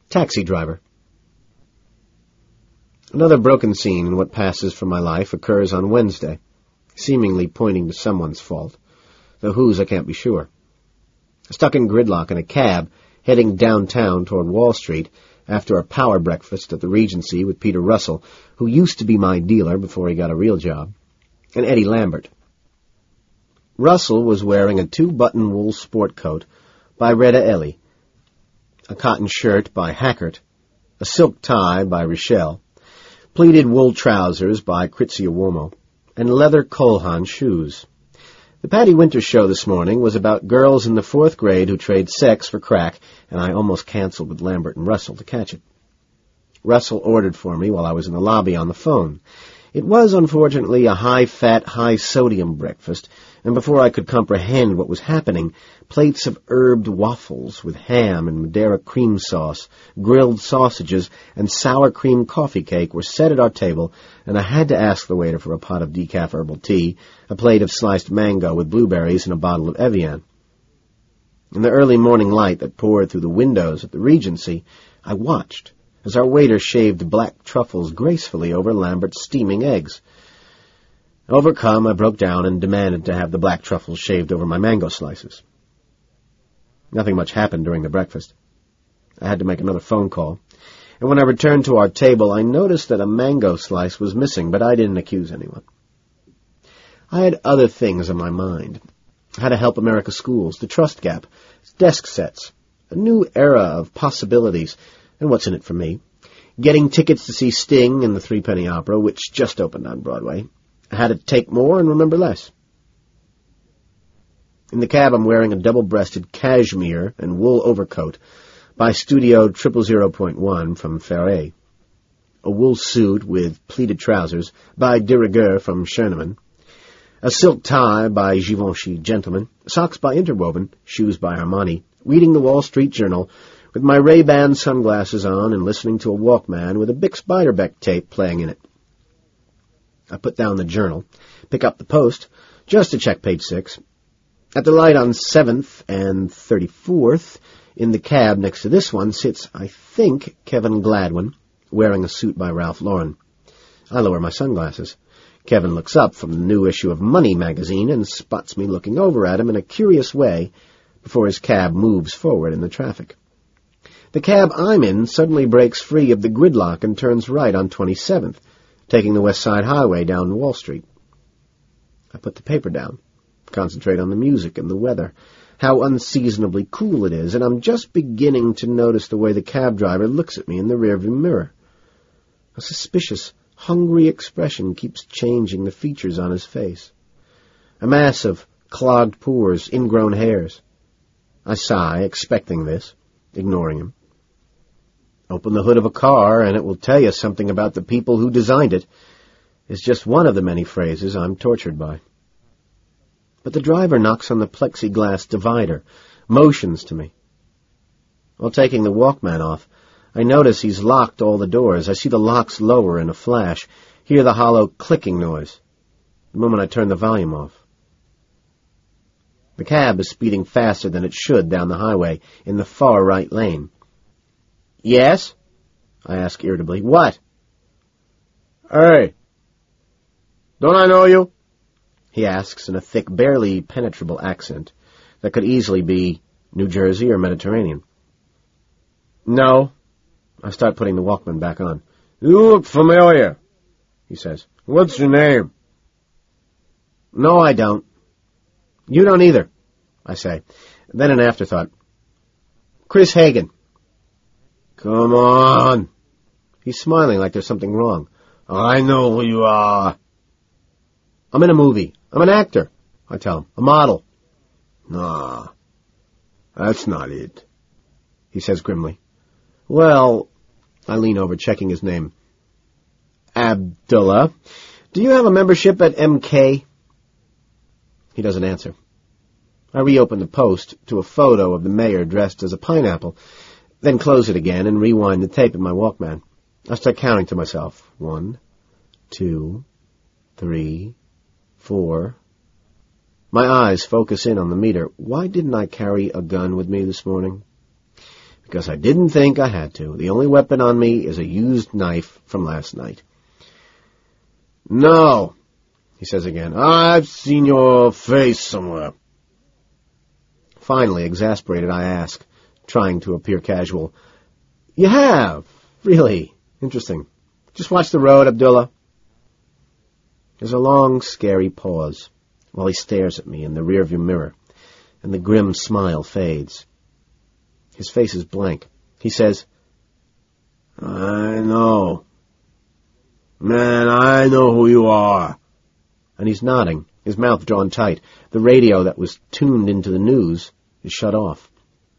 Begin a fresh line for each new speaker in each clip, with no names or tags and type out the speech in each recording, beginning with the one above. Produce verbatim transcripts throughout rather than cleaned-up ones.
Taxi driver. Another broken scene in what passes for my life occurs on Wednesday, seemingly pointing to someone's fault, though whose I can't be sure. Stuck in gridlock in a cab, heading downtown toward Wall Street after a power breakfast at the Regency with Peter Russell, who used to be my dealer before he got a real job, and Eddie Lambert. Russell was wearing a two-button wool sport coat by Retta Ellie, a cotton shirt by Hackert, a silk tie by Richelle, pleated wool trousers by Crizia Uomo, and leather Colhan shoes. The Patty Winters show this morning was about girls in the fourth grade who trade sex for crack, and I almost canceled with Lambert and Russell to catch it. Russell ordered for me while I was in the lobby on the phone. It was, unfortunately, a high-fat, high-sodium breakfast, and before I could comprehend what was happening, plates of herbed waffles with ham and Madeira cream sauce, grilled sausages, and sour cream coffee cake were set at our table, and I had to ask the waiter for a pot of decaf herbal tea, a plate of sliced mango with blueberries, and a bottle of Evian. In the early morning light that poured through the windows at the Regency, I watched as our waiter shaved black truffles gracefully over Lambert's steaming eggs. Overcome, I broke down and demanded to have the black truffles shaved over my mango slices. Nothing much happened during the breakfast. I had to make another phone call, and when I returned to our table, I noticed that a mango slice was missing, but I didn't accuse anyone. I had other things on my mind. How to help America schools, the trust gap, desk sets, a new era of possibilities, and what's in it for me, getting tickets to see Sting in the Threepenny Opera, which just opened on Broadway, how to take more and remember less. In the cab, I'm wearing a double-breasted cashmere and wool overcoat by Studio triple zero point one from Ferret, a wool suit with pleated trousers by de Rigueur from Schoenemann, a silk tie by Givenchy Gentleman, socks by Interwoven, shoes by Armani, reading the Wall Street Journal with my Ray-Ban sunglasses on and listening to a Walkman with a Bix Beiderbecke tape playing in it. I put down the Journal, pick up the Post, just to check page six. At the light on seventh and thirty-fourth, in the cab next to this one, sits, I think, Kevin Gladwin, wearing a suit by Ralph Lauren. I lower my sunglasses. Kevin looks up from the new issue of Money magazine and spots me looking over at him in a curious way before his cab moves forward in the traffic. The cab I'm in suddenly breaks free of the gridlock and turns right on twenty-seventh, taking the West Side Highway down Wall Street. I put the paper down, concentrate on the music and the weather, how unseasonably cool it is, and I'm just beginning to notice the way the cab driver looks at me in the rearview mirror. A suspicious, hungry expression keeps changing the features on his face. A mass of clogged pores, ingrown hairs. I sigh, expecting this, ignoring him. Open the hood of a car, and it will tell you something about the people who designed it, is just one of the many phrases I'm tortured by. But the driver knocks on the plexiglass divider, motions to me. While taking the Walkman off, I notice he's locked all the doors. I see the locks lower in a flash, hear the hollow clicking noise, the moment I turn the volume off. The cab is speeding faster than it should down the highway in the far right lane. "Yes?" I ask irritably. "What?" "Hey, don't I know you?" he asks in a thick, barely penetrable accent that could easily be New Jersey or Mediterranean. "No." I start putting the Walkman back on. "You look familiar," he says. "What's your name?" "No, I don't." "You don't either," I say. Then an afterthought. "Chris Hagen." "Come on." He's smiling like there's something wrong. "I know who you are." "I'm in a movie. I'm an actor," I tell him. "A model." "Nah, that's not it," he says grimly. "Well," I lean over, checking his name. "Abdullah, do you have a membership at M K? He doesn't answer. I reopen the Post to a photo of the mayor dressed as a pineapple, then close it again and rewind the tape in my Walkman. I start counting to myself. One, two, three, four. My eyes focus in on the meter. Why didn't I carry a gun with me this morning? because I didn't think I had to. The only weapon on me is a used knife from last night. No, he says again. I've seen your face somewhere. Finally, exasperated, I ask, trying to appear casual. You have? Really? Interesting. Just watch the road, Abdullah. There's a long, scary pause while he stares at me in the rearview mirror, and the grim smile fades. His face is blank. He says, I know. Man, I know who you are. And he's nodding, his mouth drawn tight. The radio that was tuned into the news is shut off.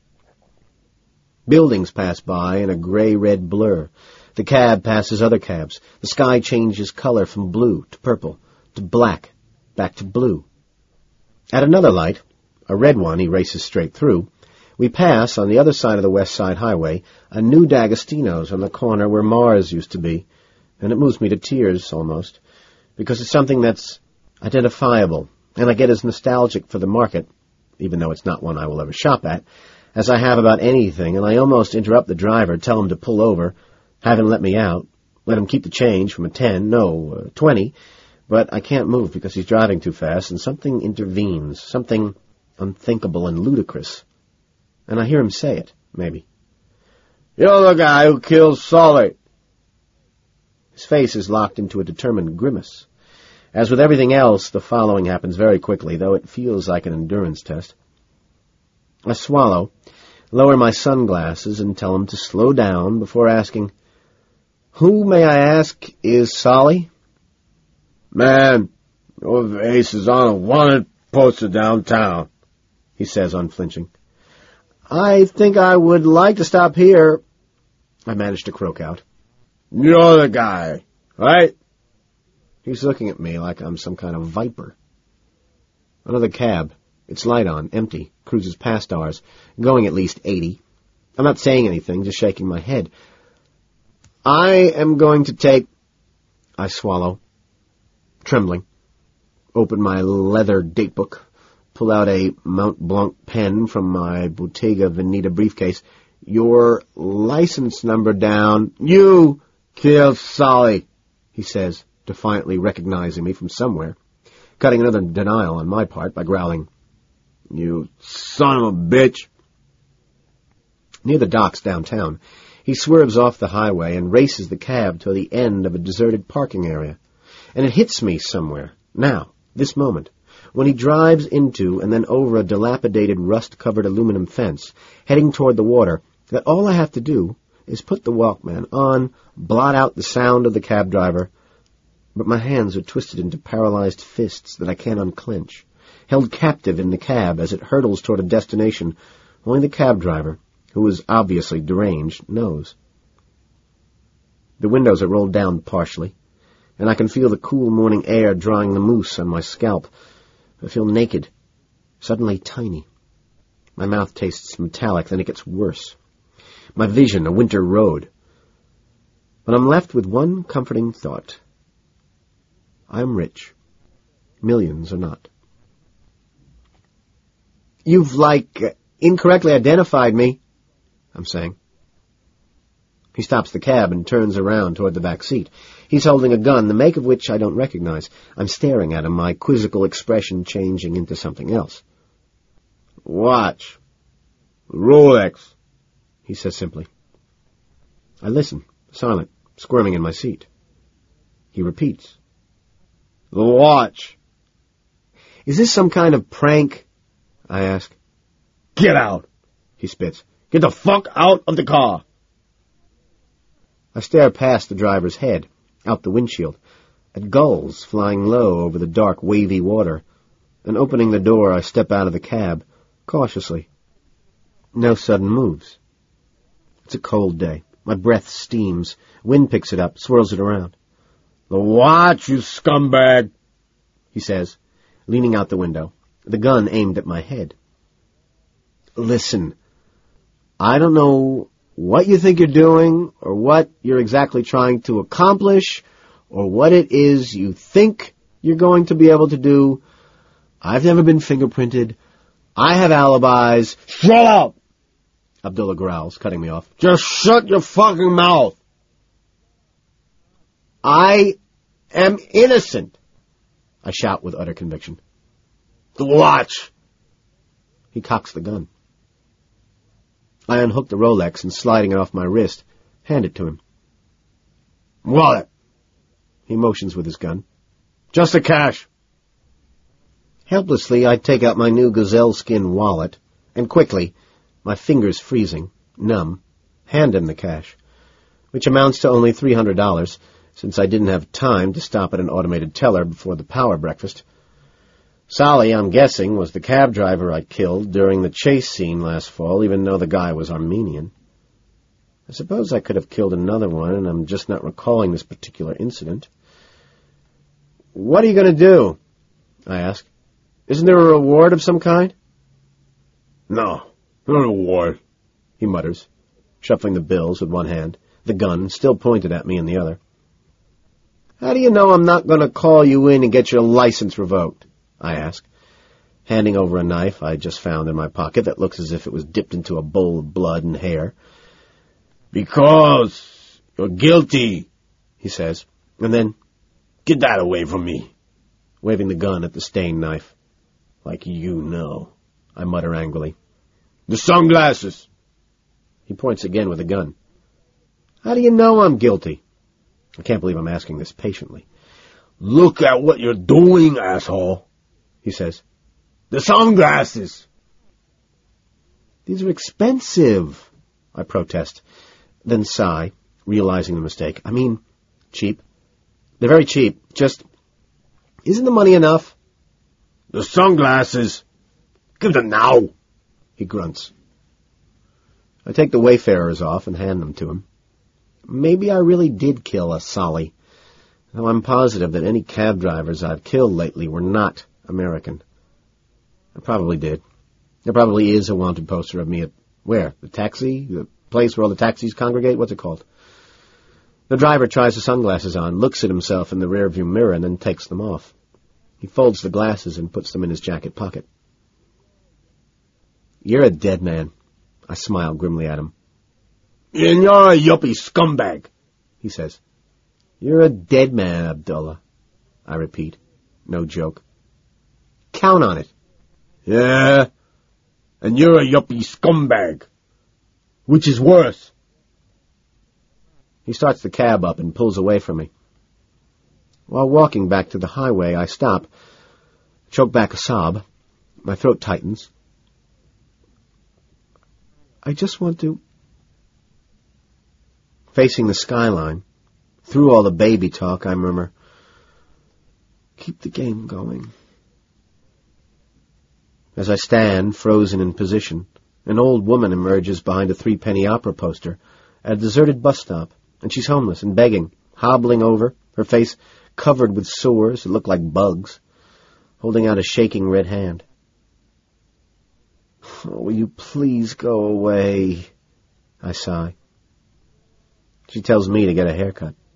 Buildings pass by in a gray-red blur. The cab passes other cabs. The sky changes color from blue to purple, to black, back to blue. At another light, a red one he races straight through, we pass, on the other side of the West Side Highway, a new D'Agostino's on the corner where Mars used to be, and it moves me to tears, almost, because it's something that's identifiable, and I get as nostalgic for the market, even though it's not one I will ever shop at, as I have about anything, and I almost interrupt the driver, tell him to pull over, have him let me out, let him keep the change from a ten, no, uh, twenty, but I can't move because he's driving too fast, and something intervenes, something unthinkable and ludicrous. And I hear him say it, maybe. You're the guy who killed Sully. His face is locked into a determined grimace. As with everything else, the following happens very quickly, though it feels like an endurance test. I swallow, lower my sunglasses, and tell him to slow down before asking, Who, may I ask, is Solly? Man, your face is on a wanted poster downtown, he says, unflinching. I think I would like to stop here, I managed to croak out. You're the guy, right? He's looking at me like I'm some kind of viper. Another cab, its light on, empty, cruises past ours, going at least eighty. I'm not saying anything, just shaking my head. I am going to take... I swallow, trembling, open my leather datebook, pull out a Mont Blanc pen from my Bottega Veneta briefcase. Your license number down. You killed Solly, he says, defiantly recognizing me from somewhere, cutting another denial on my part by growling, You son of a bitch. Near the docks downtown, he swerves off the highway and races the cab to the end of a deserted parking area. And it hits me somewhere, now, this moment, when he drives into and then over a dilapidated rust-covered aluminum fence, heading toward the water, that all I have to do is put the Walkman on, blot out the sound of the cab driver, but my hands are twisted into paralyzed fists that I can't unclench, held captive in the cab as it hurtles toward a destination only the cab driver, who is obviously deranged, knows. The windows are rolled down partially, and I can feel the cool morning air drawing the mousse on my scalp. I feel naked, suddenly tiny. My mouth tastes metallic, then it gets worse. My vision, a winter road. But I'm left with one comforting thought. I'm rich. Millions are not. You've, like, uh, incorrectly identified me, I'm saying. He stops the cab and turns around toward the back seat. He's holding a gun, the make of which I don't recognize. I'm staring at him, my quizzical expression changing into something else. Watch. Rolex, he says simply. I listen, silent, squirming in my seat. He repeats. The watch. Is this some kind of prank? I ask. Get out, he spits. Get the fuck out of the car. I stare past the driver's head, out the windshield, at gulls flying low over the dark, wavy water, and opening the door, I step out of the cab, cautiously. No sudden moves. It's a cold day. My breath steams. Wind picks it up, swirls it around. The watch, you scumbag, he says, leaning out the window, the gun aimed at my head. Listen, I don't know what you think you're doing, or what you're exactly trying to accomplish, or what it is you think you're going to be able to do. I've never been fingerprinted. I have alibis. Shut up! Abdullah growls, cutting me off.
Just shut your fucking mouth!
I am innocent, I shout with utter conviction.
Watch!
He cocks the gun. I unhook the Rolex and, sliding it off my wrist, hand it to him.
Wallet!
He motions with his gun.
Just the cash.
Helplessly, I take out my new gazelle skin wallet, and quickly, my fingers freezing, numb, hand him the cash, which amounts to only three hundred dollars, since I didn't have time to stop at an automated teller before the power breakfast. Sally, I'm guessing, was the cab driver I killed during the chase scene last fall, even though the guy was Armenian. I suppose I could have killed another one, and I'm just not recalling this particular incident. What are you going to do? I ask. Isn't there a reward of some kind?
No, no reward,
he mutters, shuffling the bills with one hand, the gun still pointed at me in the other. How do you know I'm not going to call you in and get your license revoked? I ask, handing over a knife I just found in my pocket that looks as if it was dipped into a bowl of blood and hair.
Because you're guilty,
he says, and then,
get that away from me,
waving the gun at the stained knife.
Like you know,
I mutter angrily.
The sunglasses.
He points again with the gun. How do you know I'm guilty? I can't believe I'm asking this patiently.
Look at what you're doing, asshole,
he says.
The sunglasses.
These are expensive, I protest, then sigh, realizing the mistake. I mean, cheap. They're very cheap. Just, isn't the money enough?
The sunglasses. Give them now, he grunts.
I take the wayfarers off and hand them to him. Maybe I really did kill a Sally, though I'm positive that any cab drivers I've killed lately were not American. I probably did. There probably is a wanted poster of me at, where? The taxi? The place where all the taxis congregate? What's it called? The driver tries the sunglasses on, looks at himself in the rearview mirror, and then takes them off. He folds the glasses and puts them in his jacket pocket. You're a dead man, I smile grimly at him.
And you're a yuppie scumbag, he says.
You're a dead man, Abdullah, I repeat. No joke. Count on it.
Yeah, and you're a yuppie scumbag. Which is worse?
He starts the cab up and pulls away from me. While walking back to the highway, I stop, choke back a sob. My throat tightens. I just want to... Facing the skyline, through all the baby talk, I murmur, keep the game going. As I stand, frozen in position, an old woman emerges behind a three-penny opera poster at a deserted bus stop, and she's homeless and begging, hobbling over, her face covered with sores that look like bugs, holding out a shaking red hand. Oh, will you please go away? I sigh. She tells me to get a haircut.